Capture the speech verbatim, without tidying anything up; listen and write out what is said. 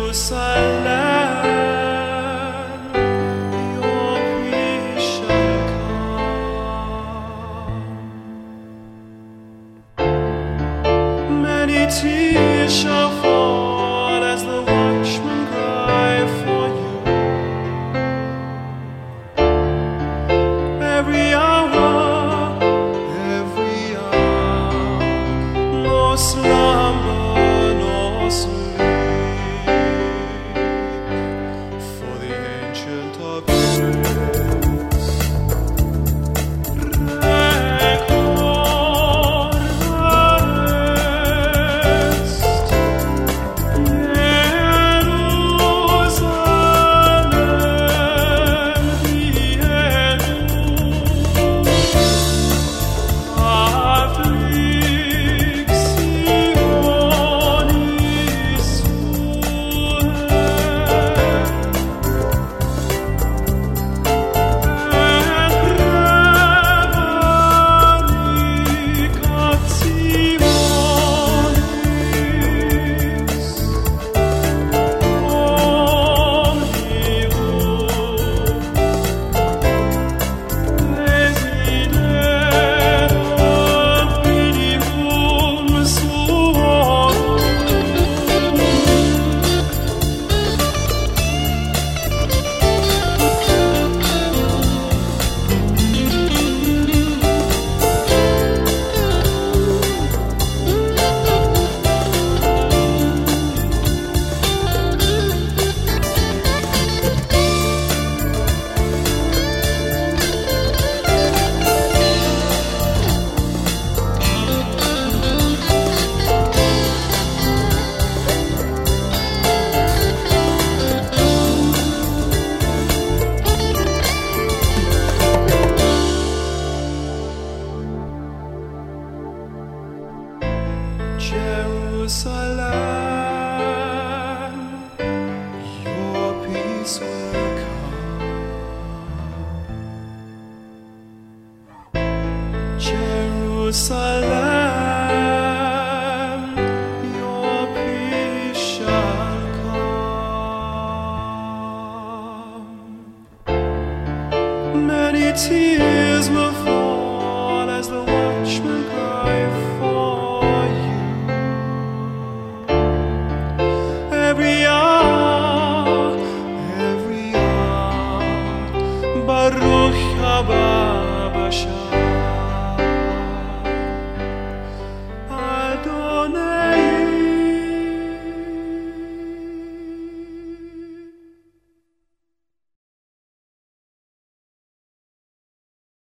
Tears shall fall as the watchmen cry for you. Every hour, every hour, no slumber, no sleep, for the Ancient of Jerusalem, your peace will come. Jerusalem, your peace shall come. Many tears will fall as the watchmen cry for you. Every hour